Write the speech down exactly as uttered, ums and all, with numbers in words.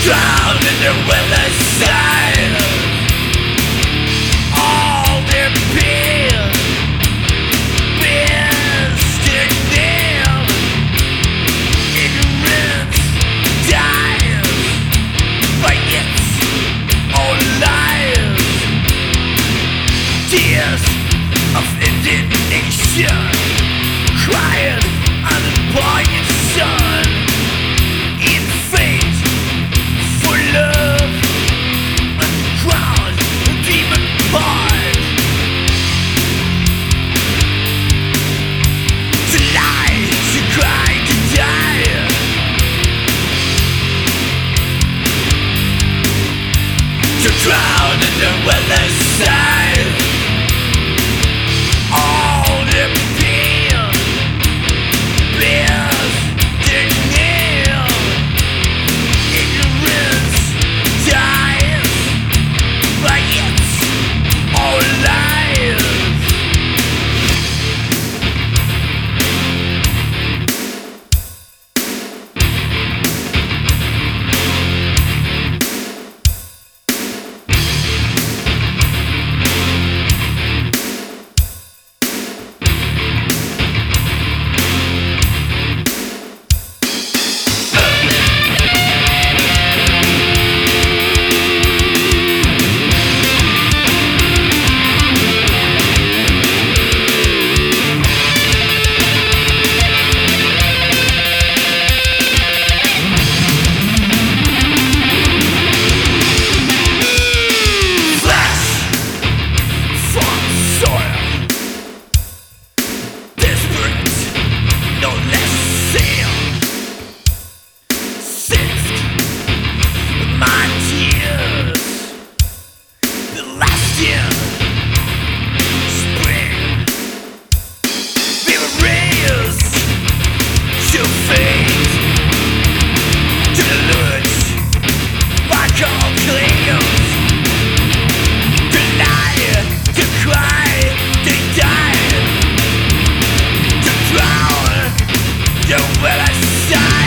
drown in the weather side. All their pain, bastard nail, ignorance dies by its own lies. Tears of indignation crying on the poignant sun. In faith for love, uncrowned demon part. To lie, to cry, to die. To drown in the weather side. All the pain bears their nail. Ignorance dies by its own lies. Well, I